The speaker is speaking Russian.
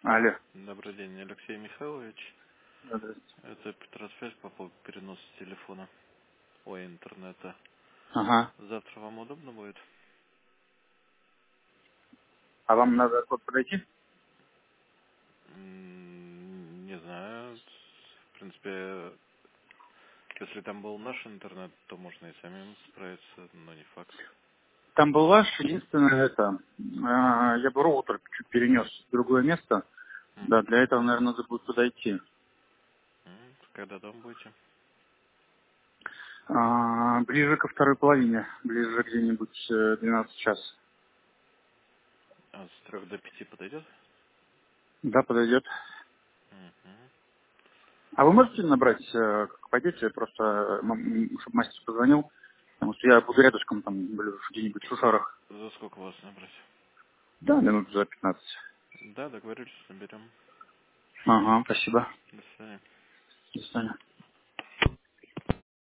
Алло. Добрый день, Алексей Михайлович. Да, здравствуйте. Это Петросвязь по поводу переноса телефона, интернета. Ага. Завтра вам удобно будет? А вам надо код подойти? Не знаю. В принципе, если там был наш интернет, то можно и самим справиться, но не факт. Там был ваш, единственное это, я бы роутер чуть перенес в другое место. Да, Мгм. для этого, наверное, надо будет подойти. Когда дома будете? Ближе ко второй половине, ближе где-нибудь 12 час. А с 3 до 5 подойдет? Да, подойдет. Мгм. А вы можете набрать, как пойдете, просто, чтобы мастер позвонил, потому что я буду рядышком, там, где-нибудь в Шушарах. За сколько вас набрать? Да, минут за 15. Да, договорились, наберем. Ага, спасибо. До свидания. До свидания.